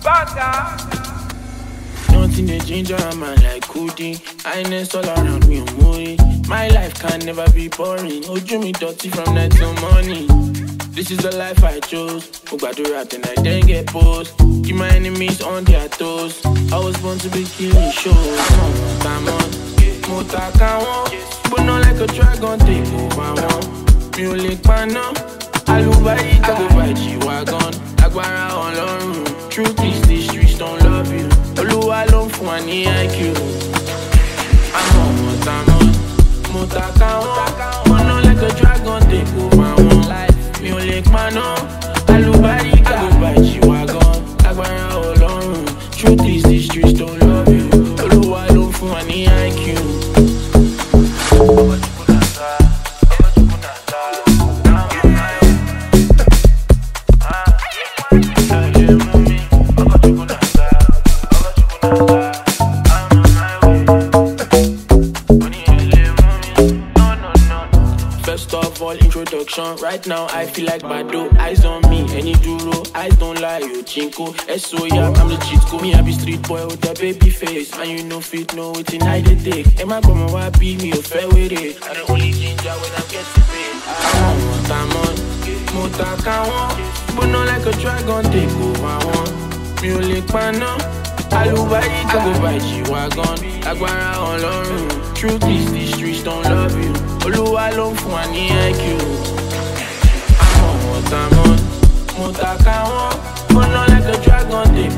Nothing they ginger a man like Kudi. Highness all around me, Omori. My life can never be boring. Ojú mi dirty from night till morning. This is the life I chose. Ogbadura then I then get post. Keep my enemies on their toes. I was born to be killing shows. Come on, Motaka one. But not like a dragon, take over one. Music pana. Alubarika go by G-Wagon. Agbára Ọlọ́run. Truth is these streets don't love you. Olúwa ló ń fún wa ní IQ. I'm on Motaka one. But not like a dragon, take over one. Music mana. Alubarika go by G-Wagon. Agbára Ọlọ́run. Truth is these streets don't love you. Olúwa ló ń fún wa ní IQ. Right now I feel like Bado. Eyes on me, any duro. Eyes don't lie, yo chinko. SO yeah, I'm the cheat code. Me I be street boy with a baby face. And you know fit, know what in I did take. Am I come and be me a fair with it? I the only ginger when I'm getting paid. I'm on Motaka one. But not like a dragon, take over one. Music pana. Alubarika go by G-Wagon. Agbára Ọlọ́run. Truth is these streets don't love you. Olúwa ló ń fún wa ní IQ. I'm on Motaka one. But not like a dragon, they